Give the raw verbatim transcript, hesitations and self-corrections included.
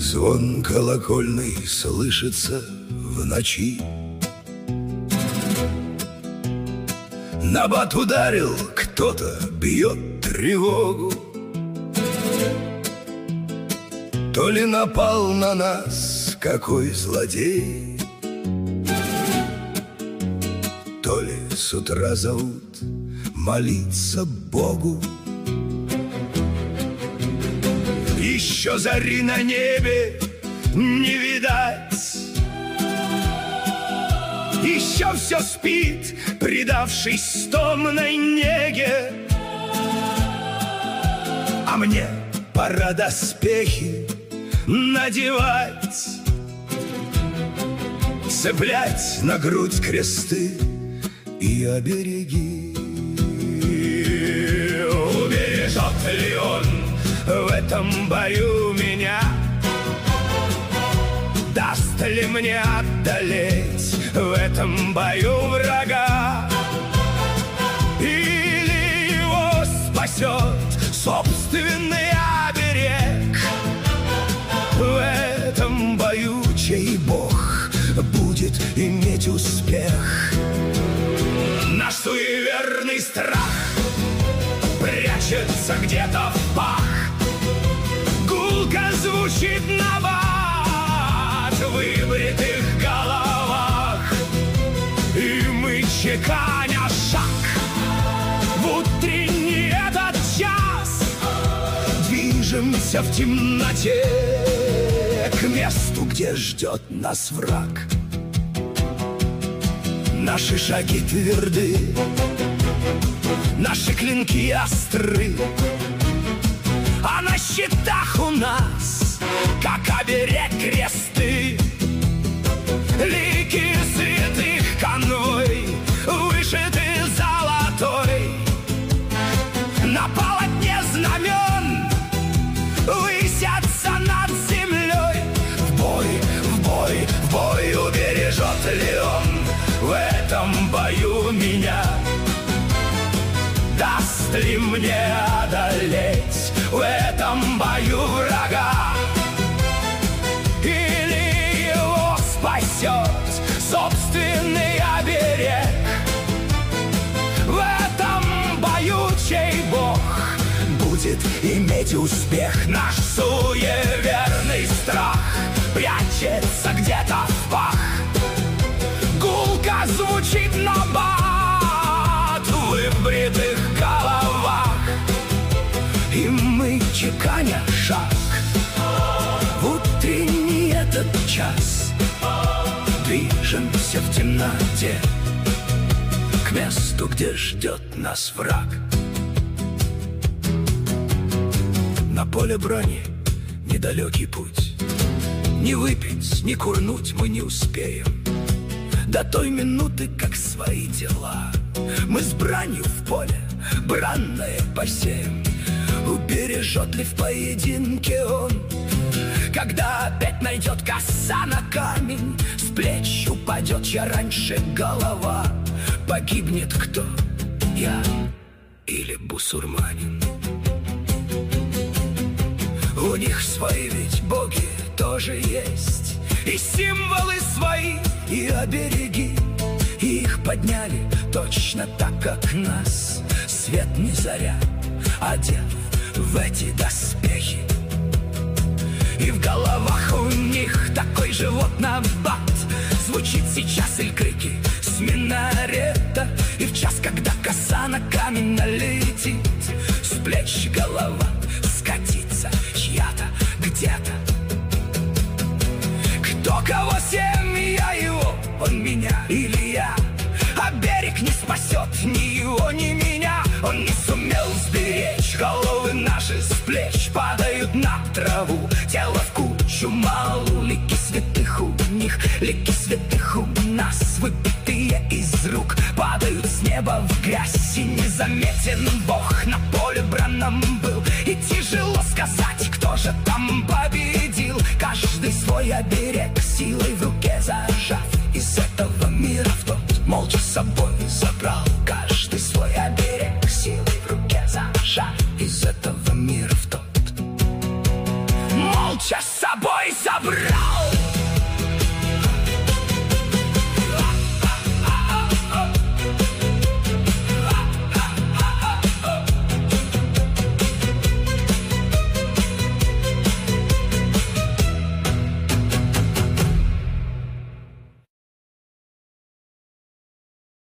Звон колокольный слышится в ночи. Набат ударил, кто-то бьет тревогу. То ли напал на нас какой злодей, то ли с утра зовут молиться Богу. Еще зари на небе не видать, еще все спит, предавшись томной неге. А мне пора доспехи надевать, цеплять на грудь кресты и обереги. Убережет ли он в этом бою меня? Даст ли мне одолеть в этом бою врага? Или его спасет собственный оберег? В этом бою чей бог будет иметь успех? Наш суеверный страх прячется где-то в пах. Гулко звучит набат в выбритых головах, и мы, чеканя шаг в утренний этот час, движемся в темноте к месту, где ждет нас враг. Наши шаги тверды, наши клинки остры, а на щитах у нас, как оберег, кресты. Лики святых конвой вышиты золотой, на полотне знамен высятся над землей. В бой, в бой, в бой, убережет ли он в этом бою меня? Даст ли мне одолеть в этом бою врага? Или его спасет собственный оберег? В этом бою чей бог будет иметь успех? Наш суеверный страх прячется где-то в пах. Гулко звучит набат в выбритых головах, и мы, чеканя шаг в утренний этот час, движемся в темноте к месту, где ждет нас враг. На поле брани недалекий путь, не выпить, не курнуть мы не успеем до той минуты, как свои дела мы с бранью в поле бранное посеем. Убережет ли в поединке он, когда опять найдет коса на камень, с плеч упадет чья раньше голова? Погибнет кто, я или бусурманин? У них свои ведь боги тоже есть, и символы свои, и обереги. И их подняли точно так, как нас, свет не заря, одев в эти доспехи. И в головах у них такой же вот набат звучит сейчас, и крики с минарета. И в час, когда коса на камень налетит, с плеч голова скатится чья-то где-то. Кто кого семь, я его, он меня или я. А берег не спасет ни его, ни меня. Он не сумел сберечь головы наши, с плеч падают на траву, тело в кучу малу. Лики святых у них, лики святых у нас, выбитые из рук, падают с неба в грязь. И незаметен Бог на поле бранном был, и тяжело сказать, кто же там победил. Каждый свой оберег силой в руке зажав, из этого мира в тот молча с собой забрал. Каждый свой оберег силой в руке зажав, из этого мира в тот молча собой забрал.